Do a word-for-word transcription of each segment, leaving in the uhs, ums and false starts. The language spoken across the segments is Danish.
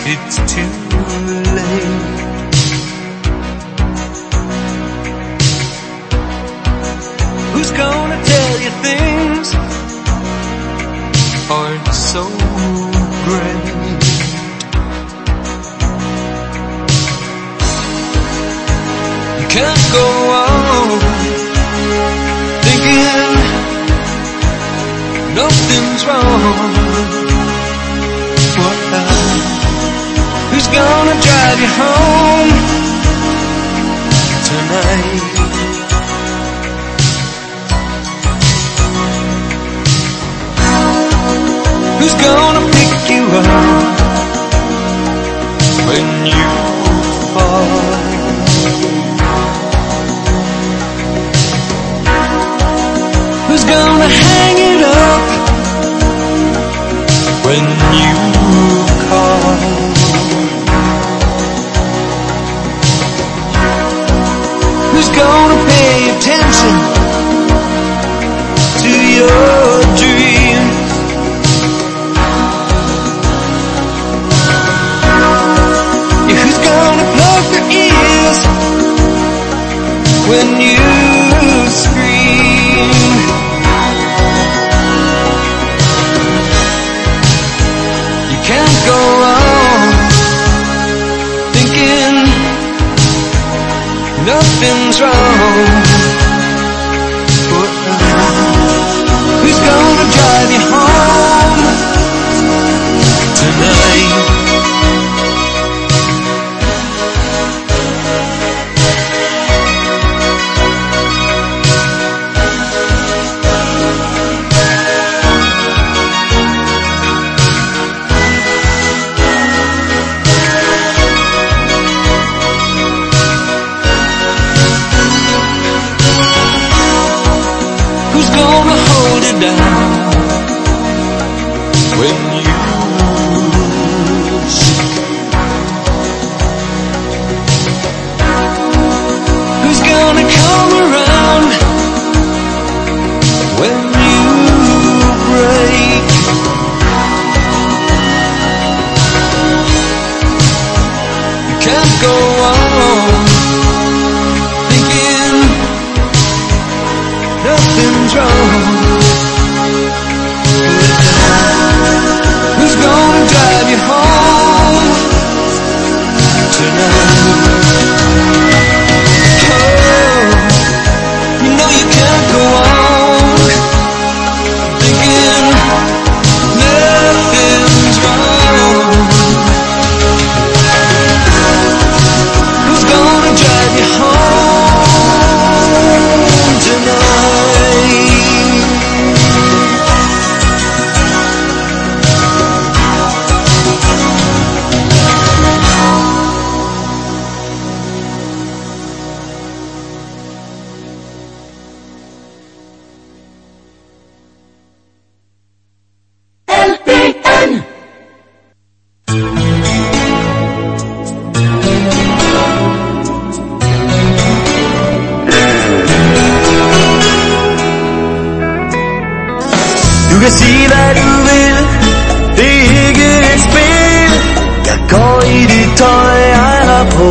it's too late. Who's gonna tell you things aren't so great? You can't go on thinking nothing's wrong. What the? Who's gonna drive you home tonight? Who's gonna pick you up when you fall? Who's gonna hang it up when you call? Who's gonna pay attention to your dreams? Yeah, who's gonna plug their ears when you scream? You can't go on thinking nothing's wrong. Who's gonna drive you home tonight? Gonna hold it down when you lose? Who's gonna come around when you break? You can't go on thinking nothing's wrong. Who's gonna drive you home tonight? Oh, you know you can't go on thinking nothing's wrong. Who's gonna drive you home tonight? Du kan sige hvad du vil, det er ikke et spil. Jeg går i det tøj jeg har på.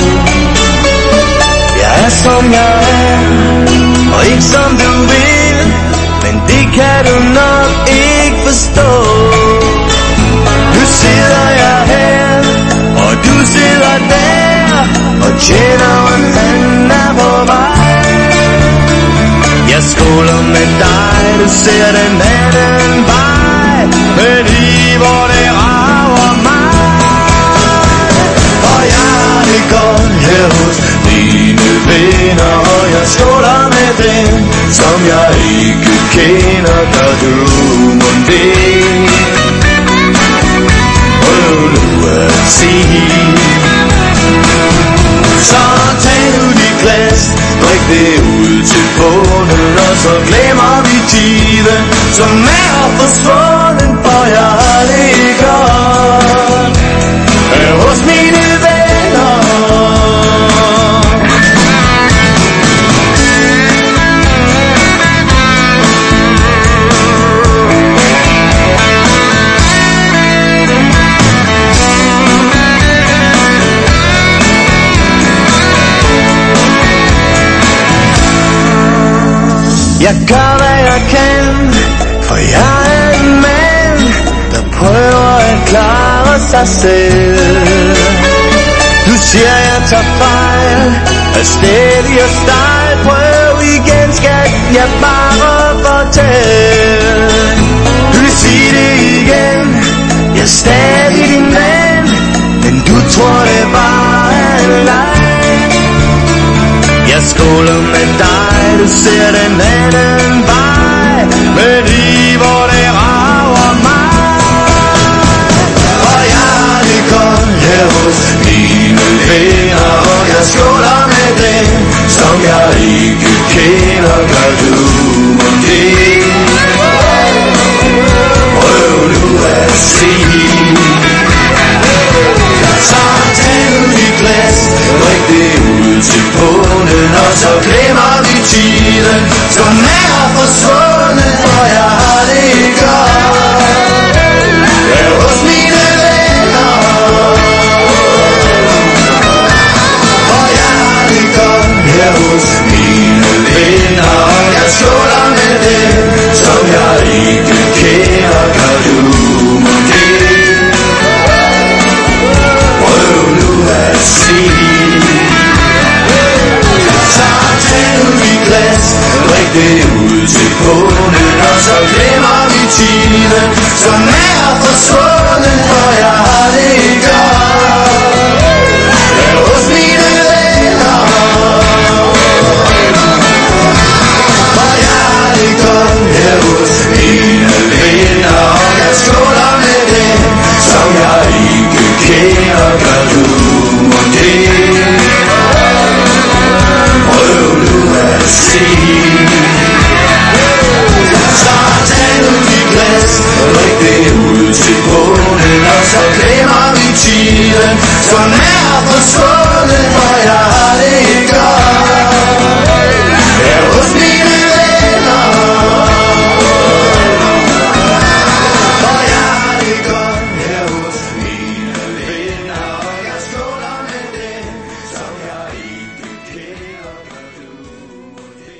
Jeg er som jeg er, og ikke som du vil. Men det kan du nok ikke forstå. Nu sidder jeg her, og du sidder der, og tjener en han er på vej. Jeg skåler med dig, du ser den anden vej, med liv hvor det rager mig. Og jeg har det godt her hos mine venner, og jeg skåler med dem, som jeg ikke kender. Gør du mon det? Prøv nu at sige. Så tag nu dit glas, drik det ud til bunden, og så glemmer vi tiden, som er forsvundet, for jeg har det godt her hos mine venner. Jeg gør hvad jeg kan, for jeg er en mand, der prøver at klare sig selv. Du siger jeg tager fejl, er stedig og stejl. Prøv igen skat, jeg bare fortæl. Du vil sige det igen, jeg er stadig din mand, men du tror det bare er en leg. Jeg skåler med dig, du ser den anden vej, med liv hvor det rager mig. Og jeg har det godt her hos mine venner, og jeg skåler med dem, som jeg ikke kender. Gør du det? Prøv nu at sige. Så tag nu dit glas, drik det ud til bunden, og så glemmer vi tiden, som er forsvundet, for jeg har det godt her hos mine venner. For jeg har det godt her hos mine venner, og jeg skåler med dem, som jeg ikke kender. Gør du det? Prøv nu at sige. Så tag nu dit glas, drik det ud til bunden, og så glemmer vi tiden, som er forsvundet, for jeg har det godt her hos mine venner. For jeg har det godt her hos mine venner, og jeg skåler med dem, som jeg ikke kender. Gør du det? Prøv nu at sige. Så tag nu dit glas, drik det ud til bunden, og så glemmer vi tiden, som er forsvundet, for jeg har det godt her hos mine venner. For jeg har det godt her hos mine venner, og jeg skåler med dem, som jeg ikke kender. Gør du det?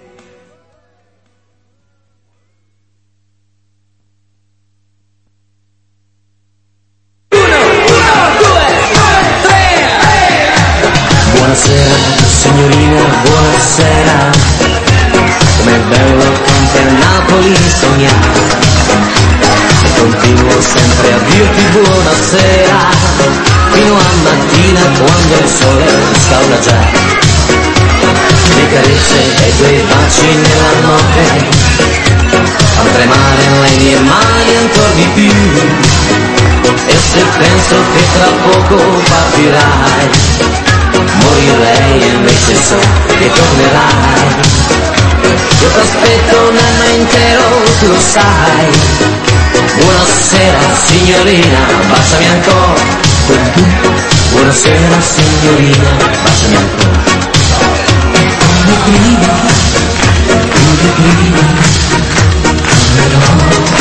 Buonasera, signorina, buonasera. Com'è bello con te a Napoli sognare. E continuo sempre a dirti buonasera, fino a mattina quando il sole scalda già. Le carezze e i tuoi baci nella notte fanno tremare le mie mani ancora di più. E se penso che tra poco partirai, morirei e invece so che tornerai. Io t'aspetto un anno intero, tu lo sai. Buonasera signorina, baciami ancora. Buonasera signorina, baciami ancora. Come prima, come prima, tornerò.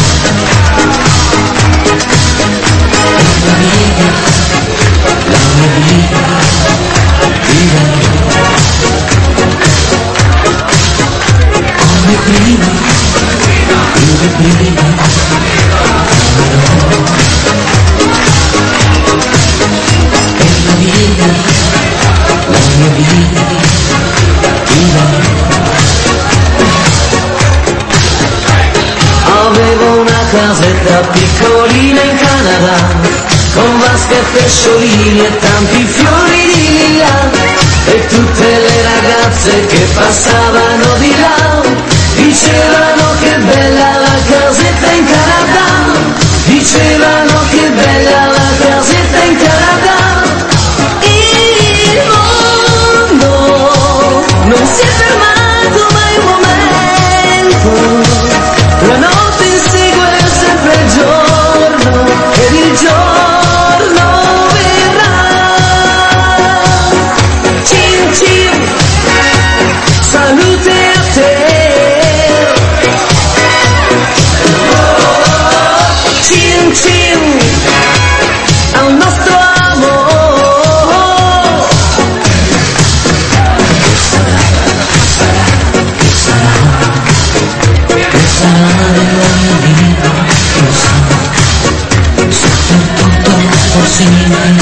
La mia vita, la mia vita, viverò. Come prima, come prima, tornerò. E la vita, la mia vita, viverò. Avevo una casetta piccolina in Canada, con vasche e pesciolini e tanti fiori di lilla, e tutte le ragazze che passavano di là dicevano che bella la casetta in Canada, dicevano che bella la casetta in Canada. Il mondo non si è fermato mai un momento, la notte insegue sempre il giorno, ed il giorno verrà. Cin cin, salute a te.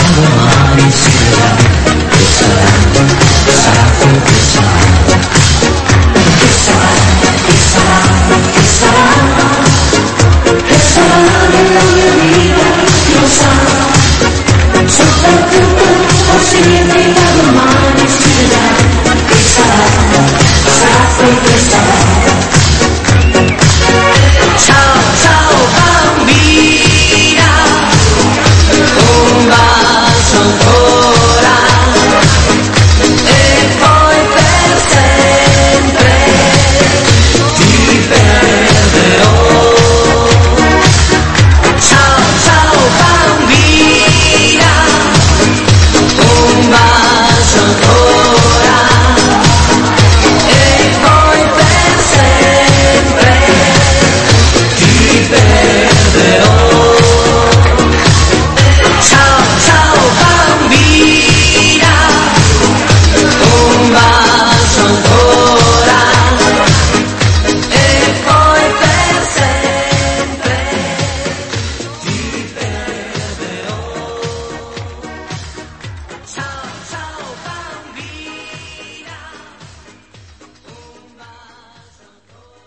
domani si vedrà, che sarà, sarà quel che sarà. Che sarà, che sarà, che sarà, che sarà nella mia vita, chi lo sa. Soprattutto forse niente da domani si vedrà, che sarà, sarà quel che sarà. Ciao, ciao bambina, un bacio ancora e poi per sempre ti perderò. Ciao, ciao bambina, un bacio ancora e poi per sempre ti perderò. Ciao, ciao bambina, un bacio ancora e poi per sempre ti perderò. Ciao, ciao bambina, un bacio ancora.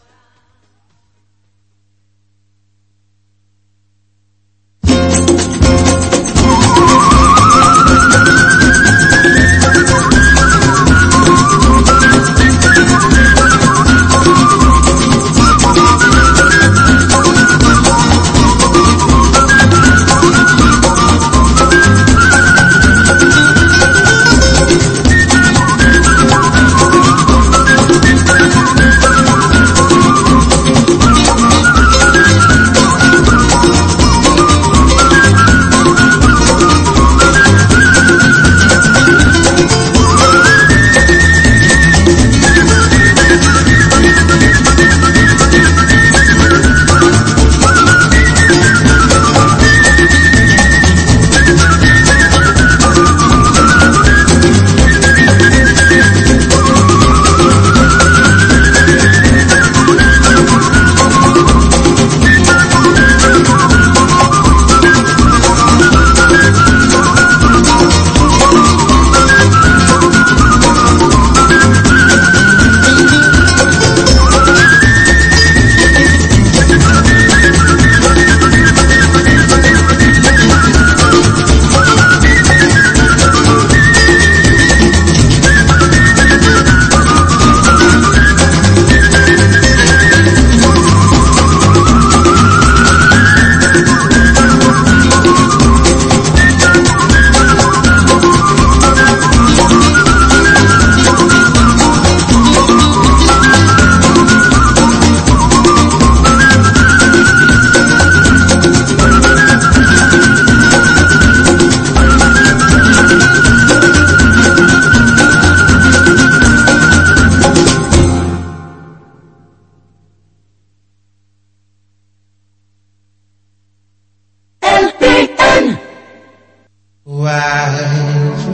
Wise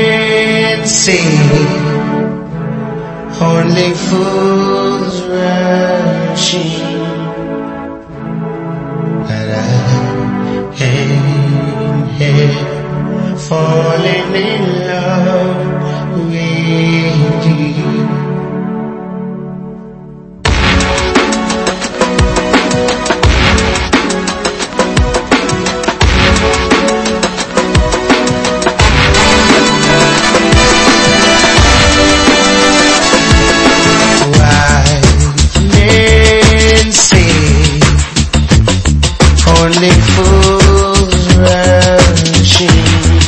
men say only fools rushing, but I am here falling in love with you. Only fools rushing,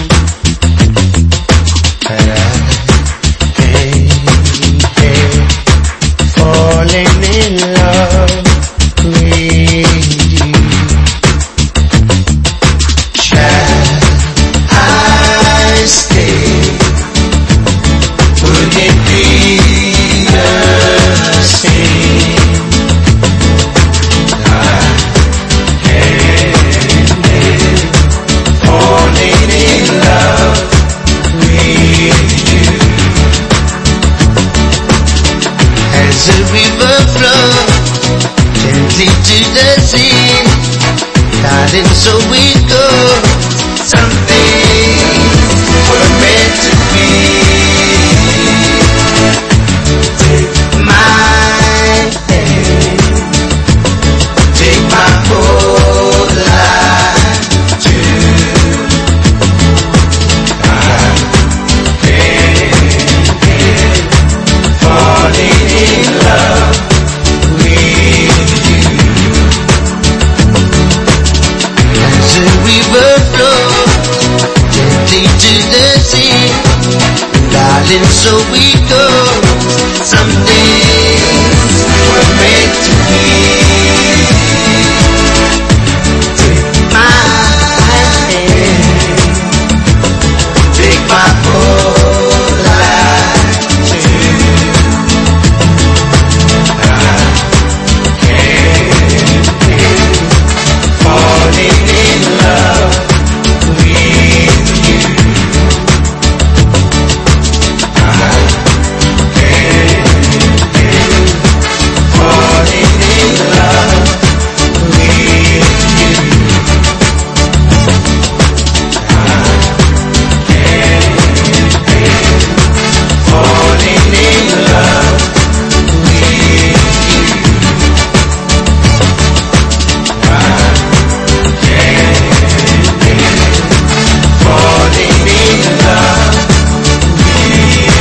but I came here falling in love with you. Shall I stay? Would it be the same? I and so we go. Some days we're meant to be. Take my hand, take my whole life too. I can't help falling in love with you. I can't help falling in love with you. I can't help falling in love with you. I can't help falling in love with you.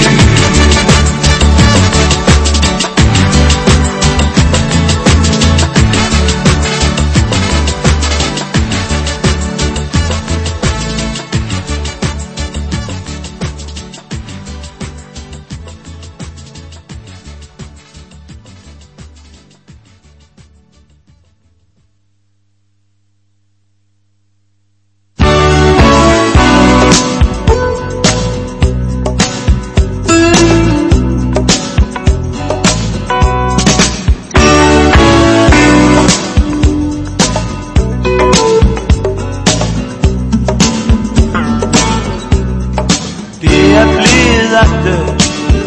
Det er blevet aften,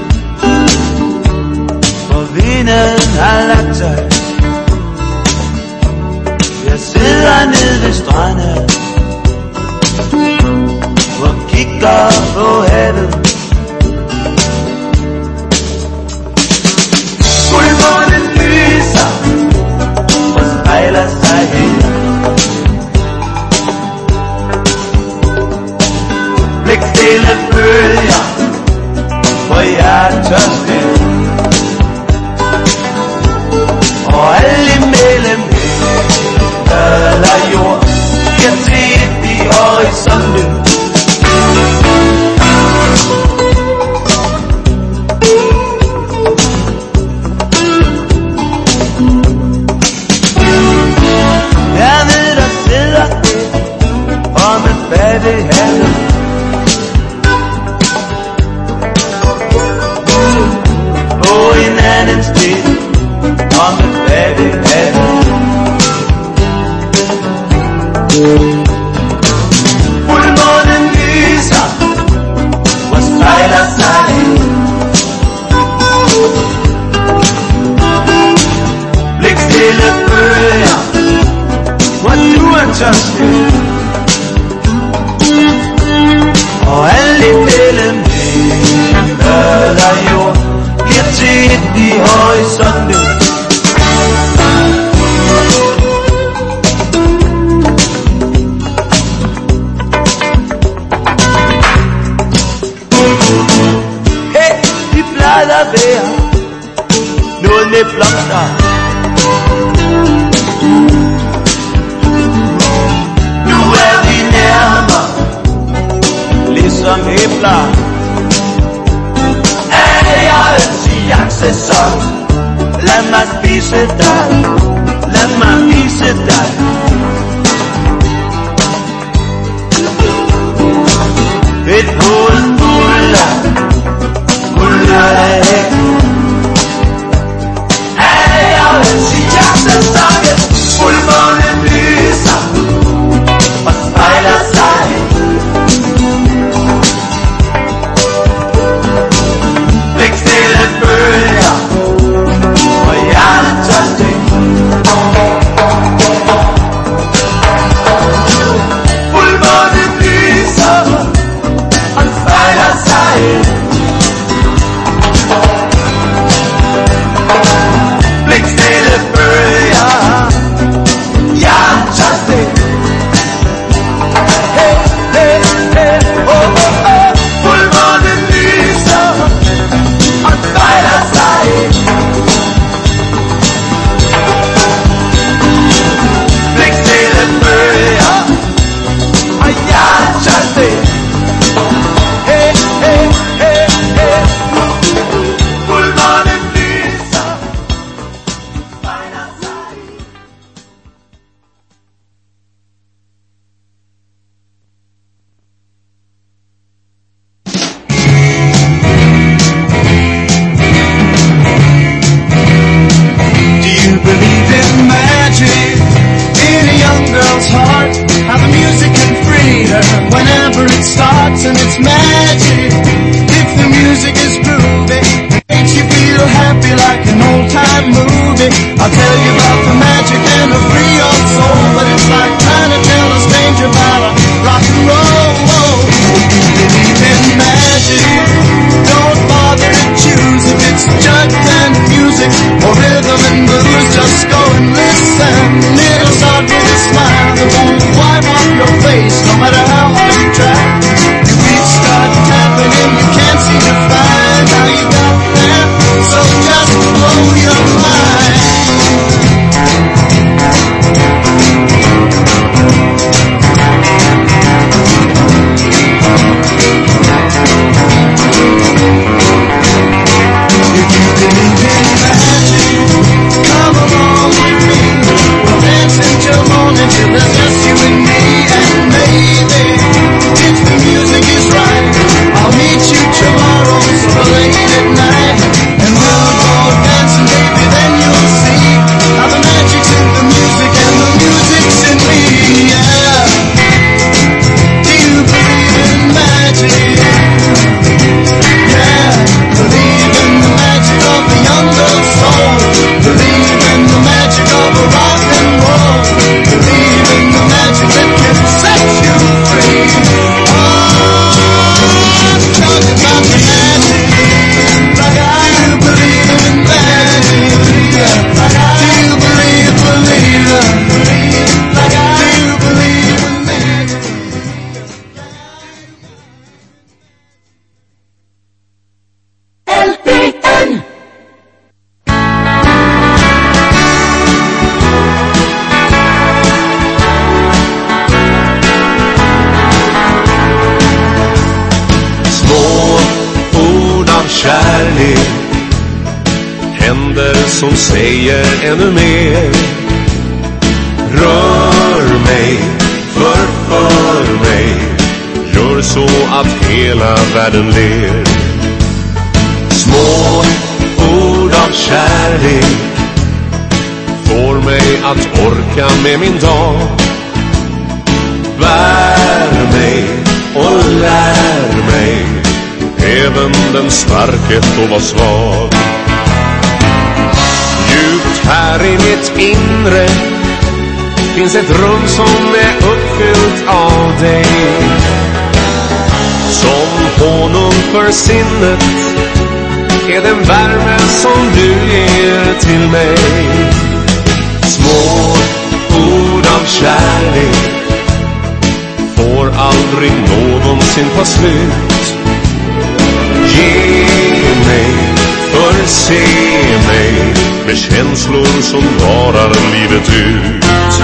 hvor vinden har lagt sig. Jeg sidder nede ved stranden og kigger på havet. Fuldmånen lyser og spejler sig hen. Blikstille bølger, hvor jeg er tørstig. Og alt imellem himmel og jord bliver set i horisonten. Hernede der sidder et om en fattig handel. På en anden sted om en fattig handel. Fuldmånen lyser og spejler sig. Blikstille bølger, hvor du er tørstig. Og alt imellem himmel og jord bliver set i horisonten. Hey, de plejede at være noget med blomster. Nu er vi nærmere, ligesom æbler. Er jeg en jagtsæson? Lad mig spise dig, lad mig vise dig. Et hoved fuld af guld og hæk. Er jeg en jagtsæson? Fuldmånen lyser og spejler sig. Blikstille bølger, og jeg er tørstig. and it's magic. If the music is groovy, makes you feel happy like an old time movie. I'll tell you about the magic and the free your soul, but it's like trying to tell a stranger about a rock and roll. If you believe in magic, don't bother to choose if it's jug and music or rhythm and blues. Just go and listen. It'll start with a smile that won't wipe off your face, no matter how hard you try. Your feet start tapping and you can't seem to find how you got there. So just blow your mind. If you believe in magic, come along with me. We'll dance until morning till there's just you and me. And maybe, if the music is right, I'll meet you tomorrow so late at night. And we'll go dancing, baby, then you'll see how the magic's in the music and the music's in me, yeah. Do you believe in magic? Yeah, believe in the magic of the young girl's soul. Believe in the magic of a rock and roll. Believe in the magic that can set you free. Oh, I'm talking about the magic. Like I do believe in magic. Do you believe, believe it? Like I do believe in magic. L P N Små ord av kärlek, händer som säger ännu mer. Rör mig, förför mig, gör så att hela världen ler. Små ord av kärlek får mig att orka med min dag. Bär mig och lär mig, även den starke får vara svag. Djupt här i mitt inre finns ett rum som är uppfyllt av dig. Som honung för sinnet är den värme som du ger till mig. Små ord av kärlek får aldrig någonsin ta slut. Ge mig, förse mig med känslor som varar livet ut.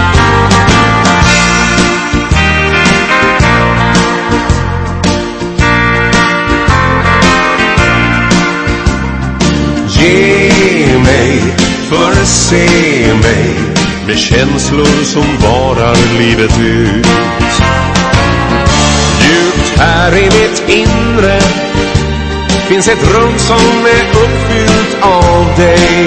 Ge mig, förse mig med känslor som varar livet ut. Djupt här i mitt inre finns ett rum som är uppfyllt av dig.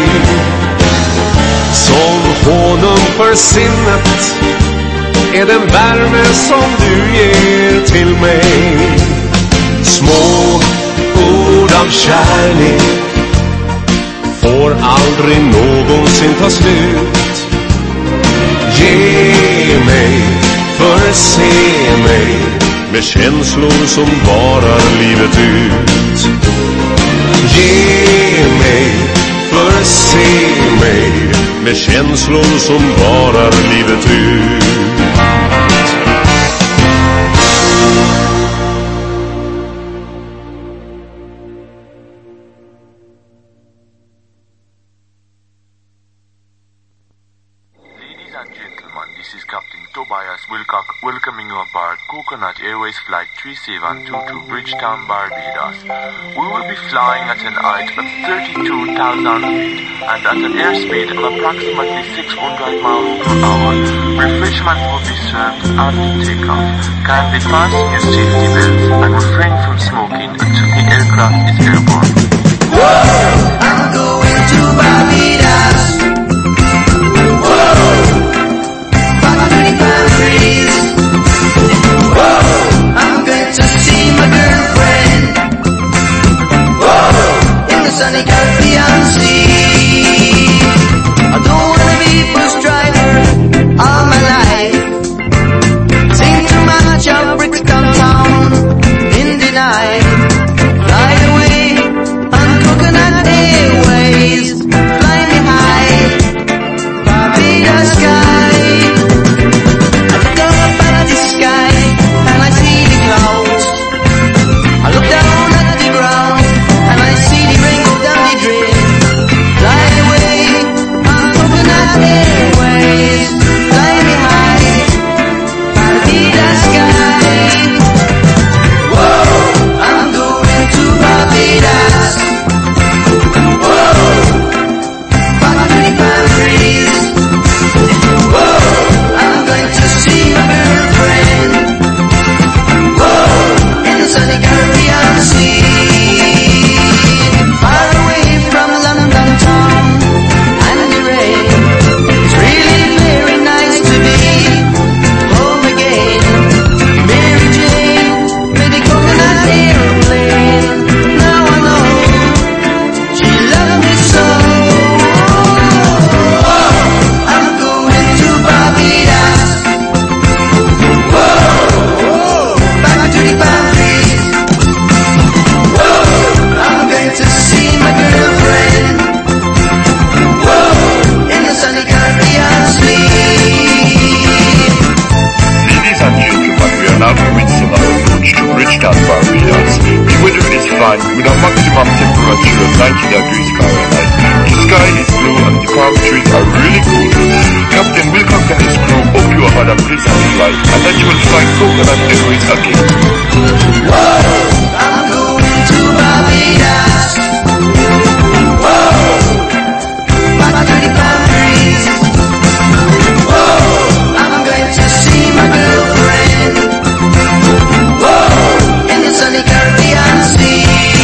Som honung för sinnet är den värme som du ger till mig. Små ord av kärlek får aldrig någonsin ta slut. Ge mig, förse mig med känslor som varar livet ut. Ge mig, förse mig med känslor som varar livet ut. This is Captain Tobias Wilcock welcoming you aboard Coconut Airways Flight three seven two to Bridgetown, Barbados. We will be flying at an height of thirty-two thousand feet and at an airspeed of approximately six hundred miles per hour. Refreshment will be served after takeoff. Kindly fasten your safety belts and refrain from smoking until the aircraft is airborne. Whoa, I'm going to Barbados. Whoa, five twenty-five degrees. Whoa, I'm going to see my Taiwan with a maximum temperature of ninety degrees Fahrenheit. The sky is blue and the palm trees are really cool. Captain Wilcox and his crew hope you have had a pleasant flight and that you will find Coconut Airways again. Whoa, I'm going to Barbados. Whoa, my pretty palm trees. Whoa, I'm going to see my girlfriend. Whoa, in the sunny Caribbean Sea.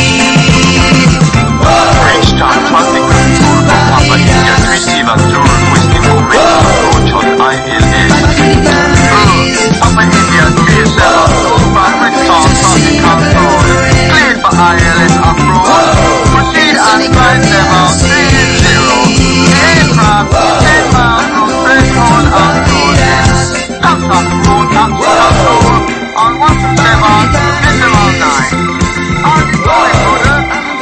Whoa, Bridgetown Traffic Control Papa Indian Receiver to request information approach on I L S. Papa India three seven over Bridgetown Traffic Control. Clear for I L S approach. Proceed on flight level three zero. Aircraft ten miles from threshold approach. Contact road taxi control on one seven decimal nine. On the going order.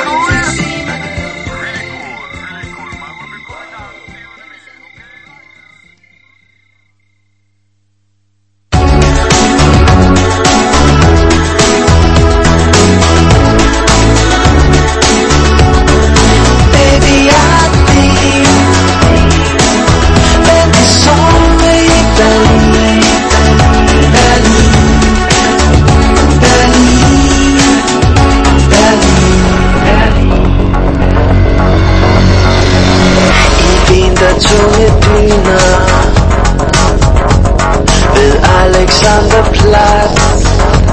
Alexanderplatz,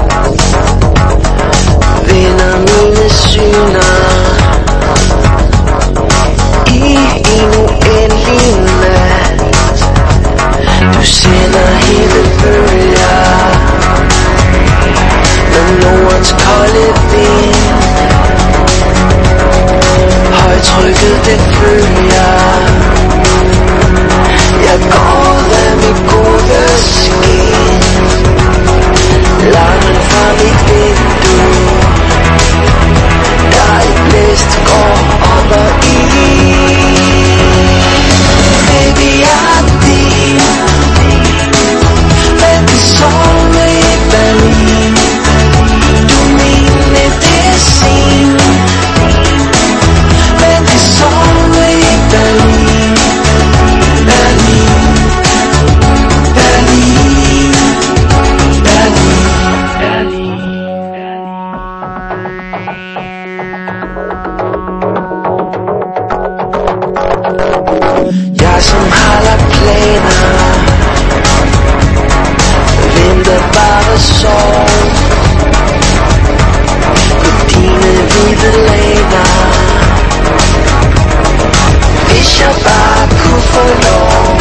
vinner mine syner i en uendelig nat. Du sender hele bølger med nordens kolde vind. Højtrykket det følger. Jeg går af mit gode skin. Langt fra mit vindue. Der et blæst går op og i. Baby, jeg er din. Men det sommer i Berlin. Du min medicin. Men det sommer i Berlin. Berlin, Berlin, Berlin, Berlin. Jeg som har lagt planer, venter bare sov på dine hvide laner. Hvis jeg bare kunne få lov,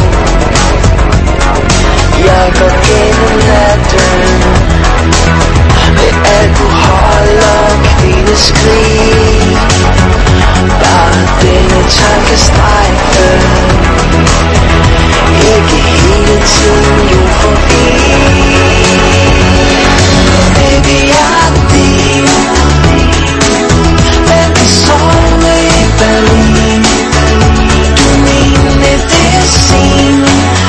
jeg går gennem natten med alkohol og kvindeskrig. Bare denne tankestrejfe, ikke hele tiden jo forbi. Baby, jeg er din, men det sommer i Berlin. Du min medicin,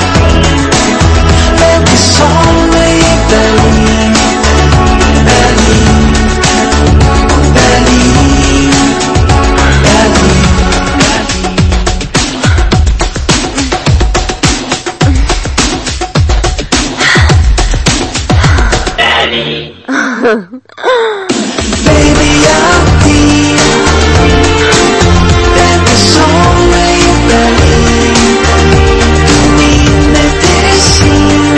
men det sommer i Berlin. Berlin, Berlin, Berlin. Baby, I'm din, men det sommer i Berlin. Du min medicin,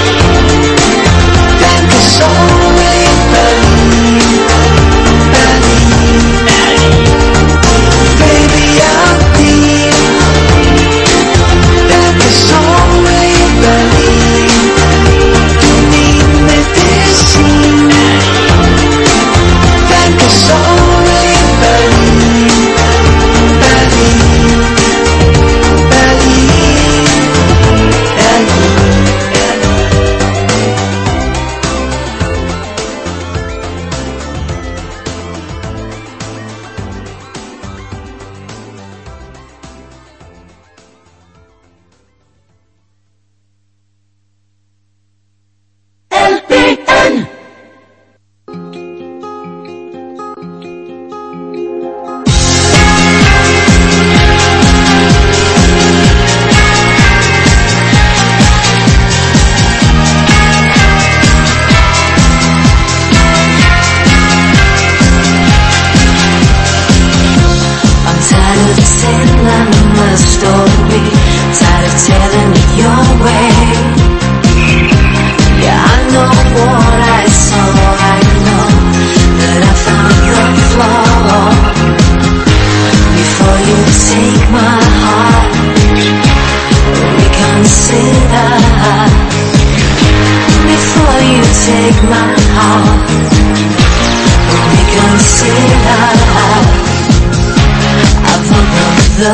men det sommer i Berlin. Berlin, baby, I'm din, men det sommer i Berlin. Du min medicin, men det sommer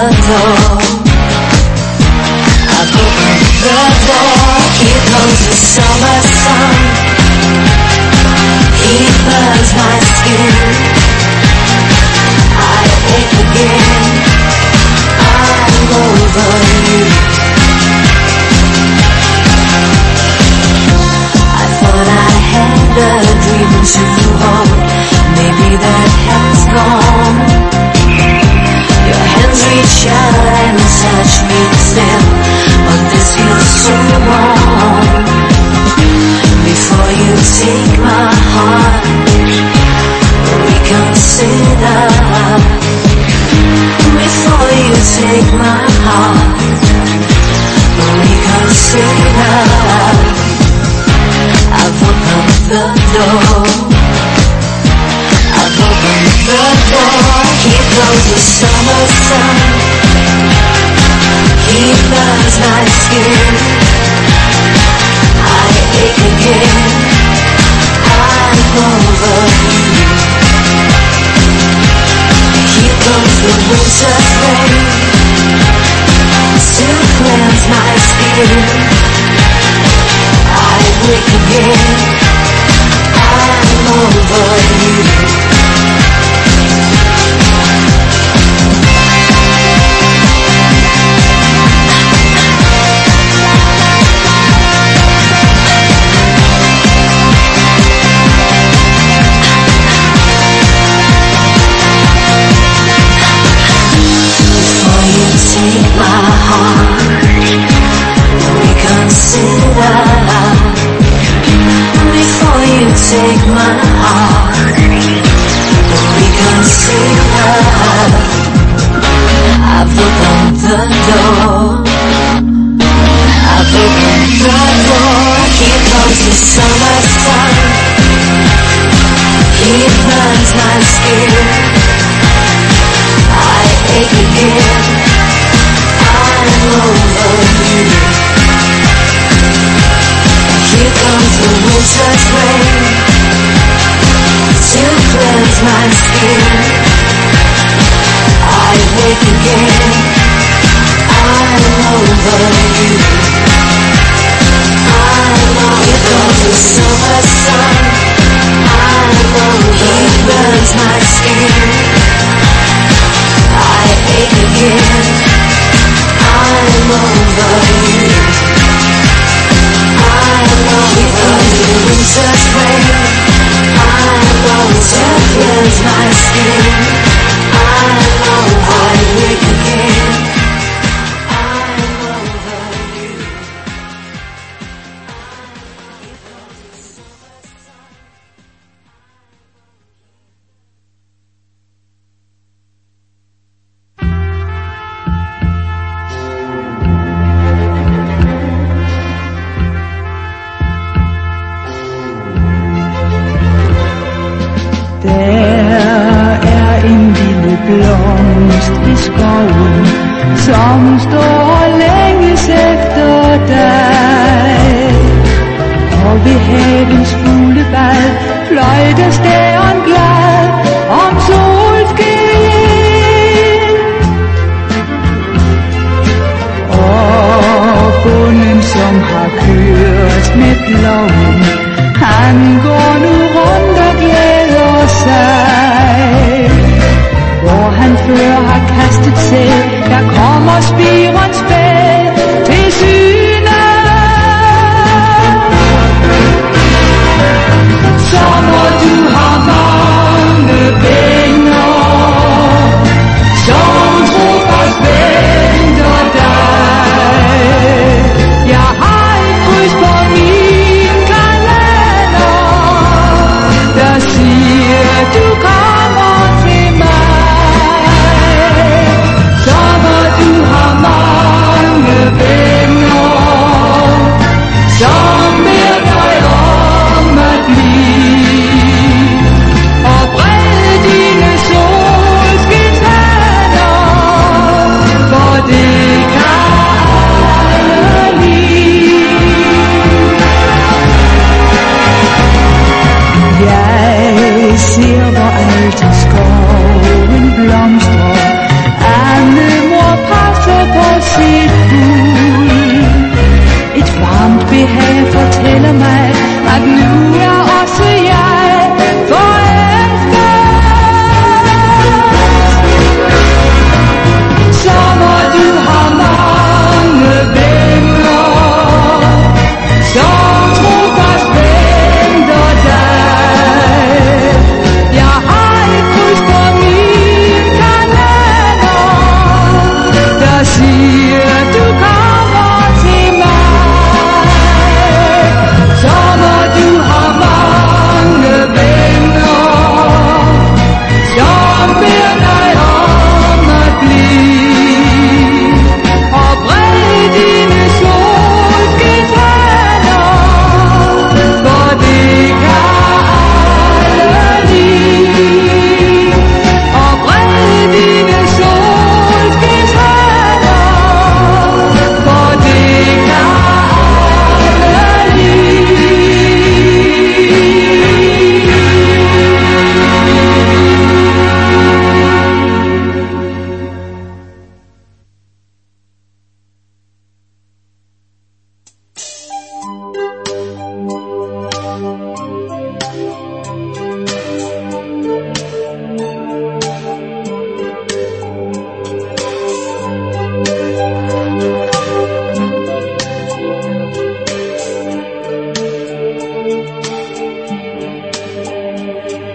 door. I've opened the door. Here comes the summer sun. He burns my skin. I ache again. I'm over you. I thought I had a dream to hold. Maybe that has gone. Your hands reach out and touch me still, but this feels so wrong. Before you take my heart, reconsider. Before you take my heart, reconsider. I've opened the door. I've opened the door. Here goes the summer sun. He burns my skin. I ache again. I'm over you. Here comes the winter's rain to cleanse my skin. I wake again. I'm over you. Take my heart, reconsider. Before you take my heart, reconsider. I've opened the door. I've opened the door. Here comes the summer sun. He burns my skin. I ache again. I'm over you. Here comes the winter's rain to cleanse my skin. I wake again. I'm over you. I'm over. Here comes the summer sun. I'm over. He burns my skin. I ache again. I'm over you. I'm over the winter's rain. I'm over to cleanse my skin. I'm over. I wake again. I'm over you. Blomst i skoven, som står og længes efter dig. Og ved havens fuglebad fløjter stæren glad om solskin. Og bunden, som har kørt med ploven, han går nu rundt og glæder sig. Hvor han før har kastet sæd, der kommer spiren spæd til syne. Så må du have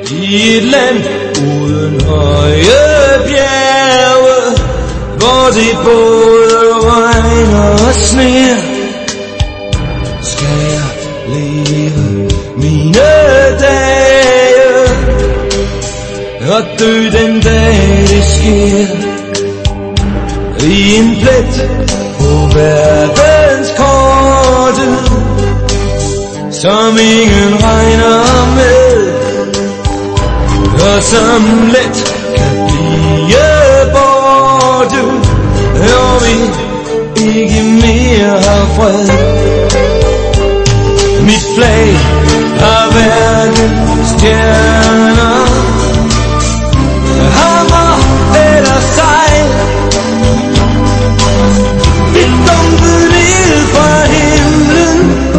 I et land uden høje bjerge, hvor det både regner og sner, skal jeg leve mine dage og dø den dag det sker. I en plet på verdenskortet, som ingen regner med, og som let kan blive borte, og vi ikke mere har fred. Mit flag har hverken stjerner, hammer eller sejl. Vi dumpede ned fra himlen,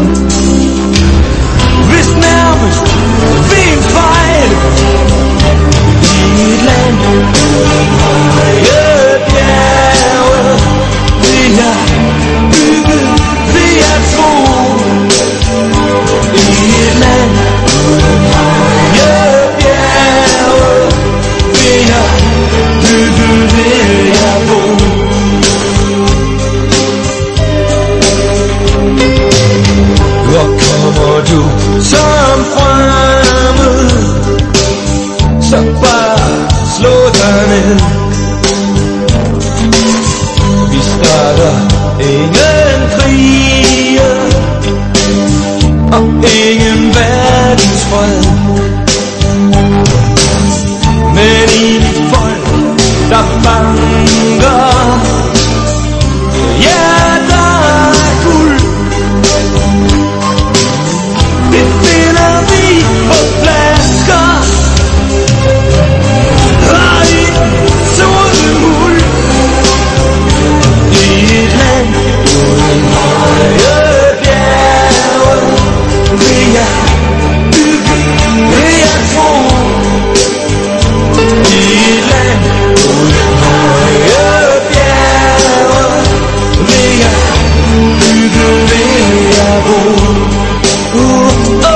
hvis nærmest ved en fejl. I et land uden høje bjerge, vil jeg bygge, vil jeg tro. I et land uden høje bjerge, vil jeg bygge, vil jeg bo. Og kommer du som fremmed, så bare slå dig ned. Vi starter ingen krige og ingen verdensfred, men i mit folk, der banker, ja, der er guld. Det finder vi på flasker og i sorte muld. I et land uden høje bjerge, vil jeg bygge, vil jeg tro. I et land uden høje bjerge, vil jeg bygge, vil jeg bo. Uh, oh, oh.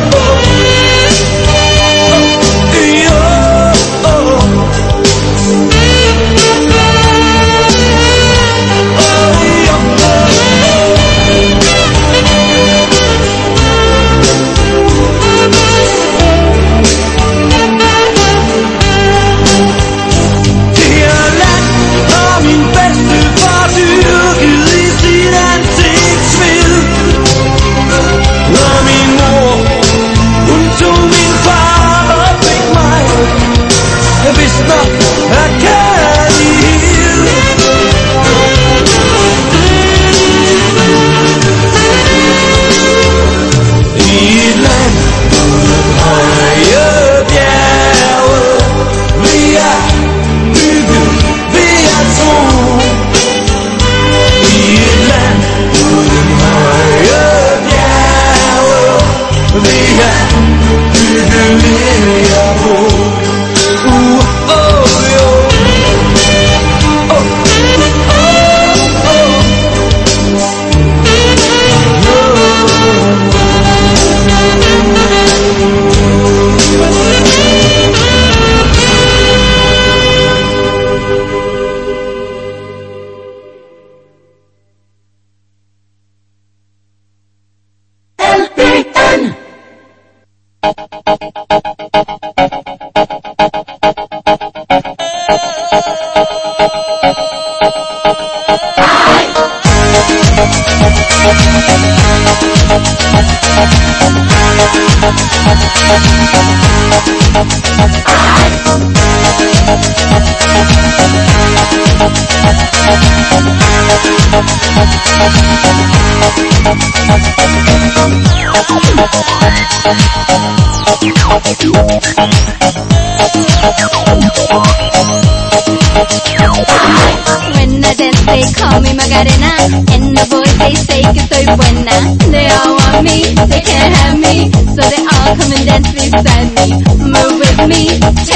When I dance they call me Macarena, and the boys they say que soy buena. They all want me, they can't have me, so they all come and dance beside me. Move with me, chant with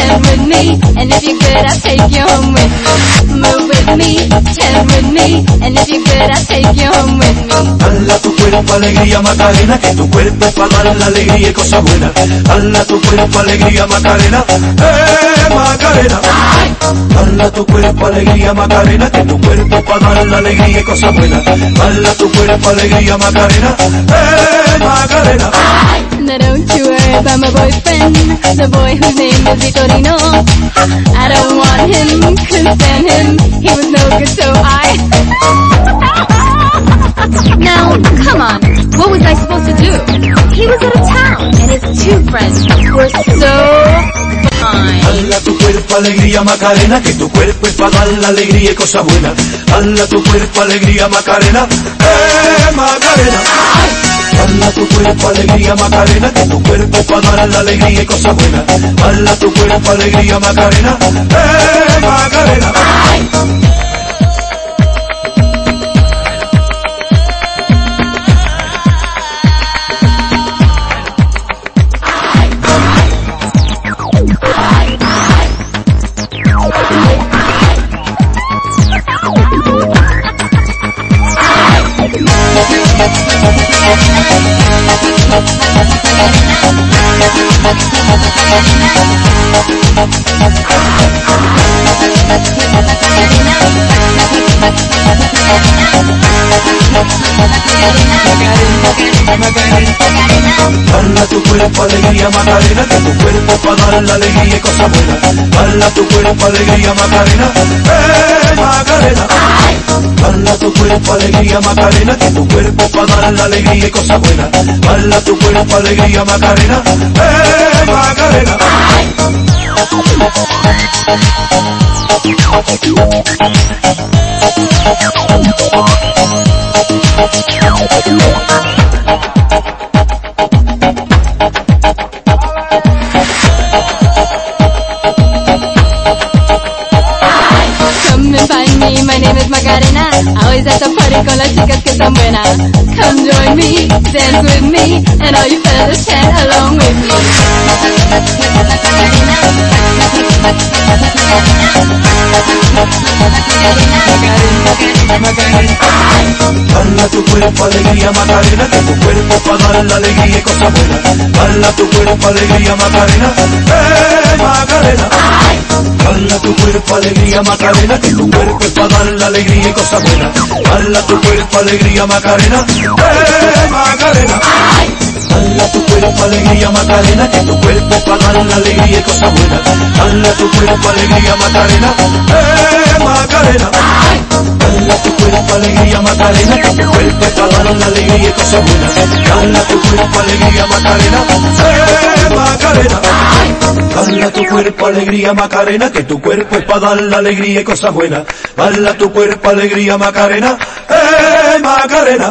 me, and if you're good, I'll take you home with me. Move with me, chill with me, and if you're good, I'll take you home with me. Hala tu cuerpo alegría Macarena, que tu cuerpo es para dar la alegría y cosas buenas. Hala tu cuerpo alegría Macarena, eh Macarena. Hala tu cuerpo alegría Macarena, que tu cuerpo es para dar la alegría y cosas buenas. Hala tu cuerpo alegría Macarena, eh Macarena. Now don't you worry about my boyfriend, the boy whose name is Vitorino. I don't want him, couldn't stand him, he was no good, so I... Now, come on, what was I supposed to do? He was out of town, and his two friends were so fine. Hala tu cuerpo alegría Macarena, que tu cuerpo es para dar la alegría y cosas buenas. Hala tu cuerpo alegría Macarena, eh Macarena. Hala tu cuerpo alegría Macarena, que tu cuerpo es para dar la alegría y cosas buenas. Hala tu cuerpo alegría Macarena, eh Macarena. Hala tu cuerpo alegría Macarena, que tu cuerpo es para dar la alegría y cosas buenas. Hala tu cuerpo alegría Macarena, eh Macarena. Hala tu cuerpo alegría Macarena, que tu cuerpo es para dar la alegría y cosas buenas. Hala tu cuerpo alegría Macarena, eh Macarena. Come and find me, my name is Macarena. Always at the party con las chicas que están buenas. Come join me, dance with me, and all you fellas chant along with me. Hala tu cuerpo alegría Macarena, que tu cuerpo es para dar la alegría y cosas buenas. Hala tu cuerpo alegría Macarena, eh Macarena. Hala tu cuerpo alegría Macarena, que tu cuerpo es para dar la alegría y cosas buenas. Hala tu cuerpo alegría Macarena, eh Macarena. Hala tu cuerpo alegría Macarena, que tu cuerpo es para dar la alegría y cosas buenas. Hala tu cuerpo alegría Macarena, eh Macarena. Hala tu cuerpo alegría Macarena, que tu cuerpo es para dar la alegría y cosas buenas. Hala tu cuerpo alegría Macarena, eh Macarena. Hala tu cuerpo alegría Macarena, que tu cuerpo es para dar la alegría y cosas buenas. Hala tu cuerpo alegría Macarena, eh Macarena.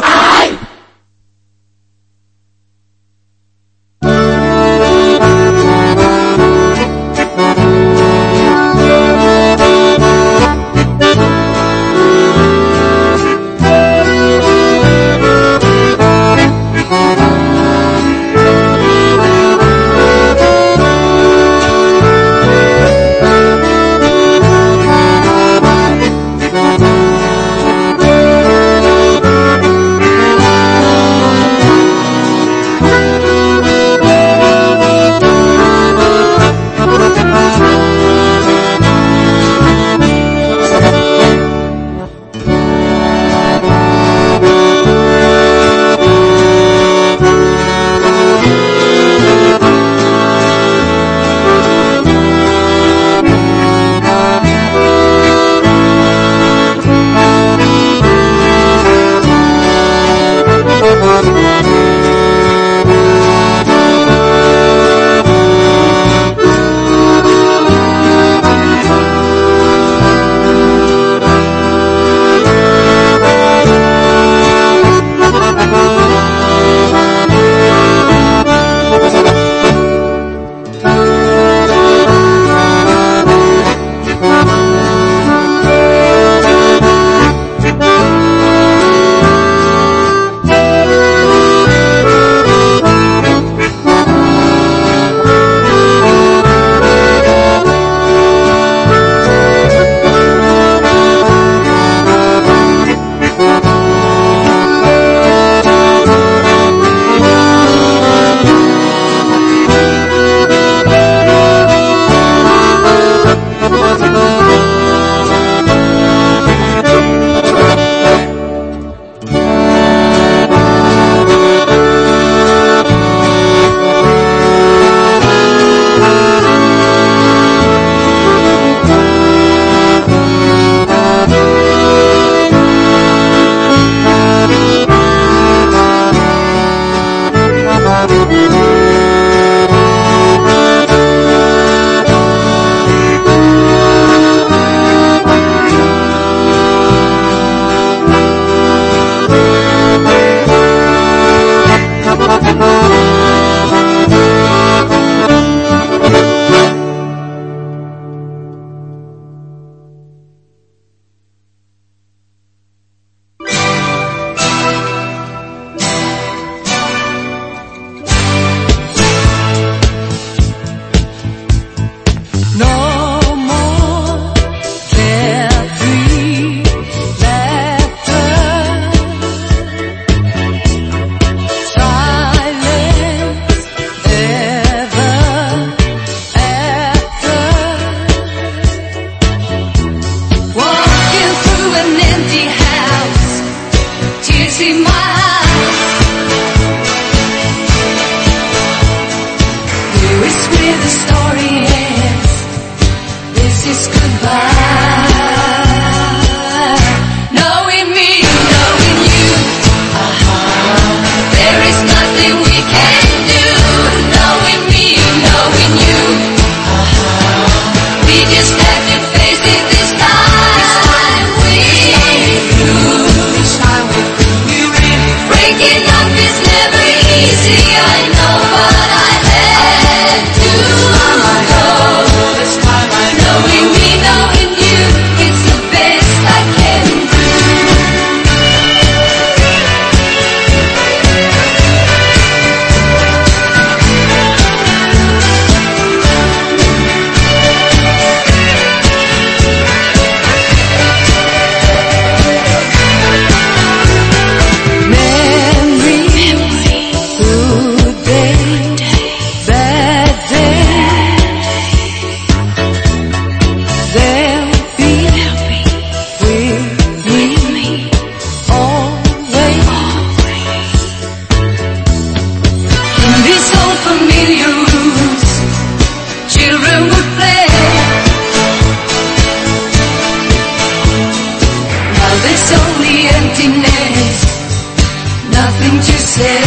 say.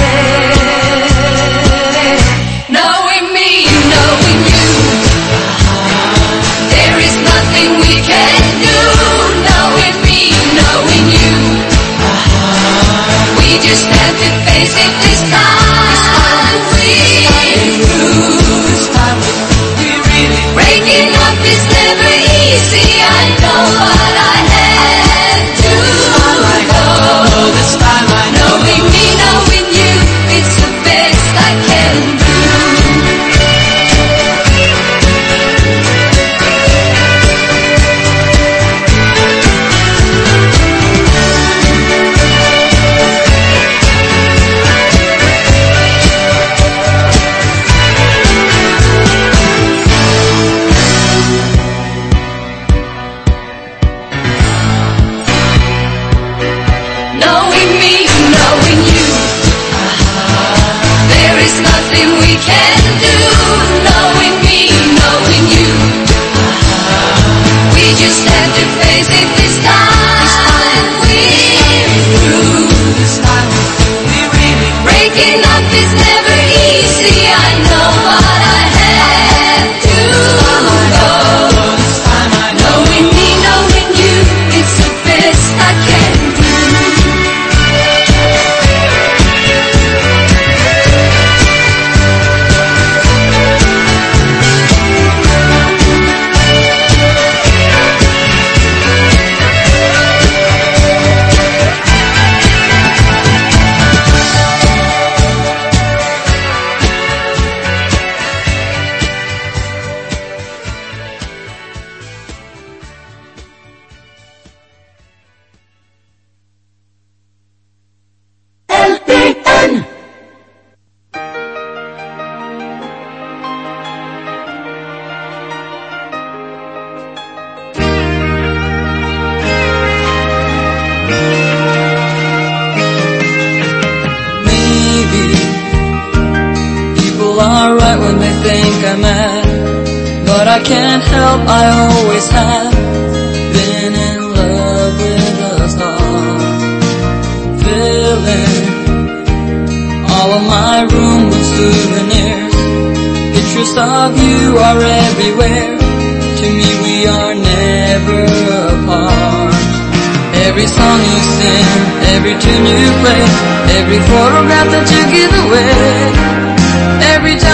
Knowing me, knowing you, there is nothing we can do. Knowing me, knowing you, we just have to face it this time. We lose. Breaking up is never easy. I know what I had to go. This time I know. Knowing me, knowing you, it's the best I can do. Knowing me, knowing you, there is nothing we can do. Knowing me, knowing you, we just have to face it this time. We're through. Breaking up is never easy. I know what I have to go. Knowing me, knowing you, it's the best I can do. L P N. Maybe people are right when they think I'm mad, but I can't help, I always have been in love with a star. Filling all of my room with souvenirs, pictures of you are everywhere. To me we are never apart. Every song you sing, every tune you play, every photograph that you give away, every time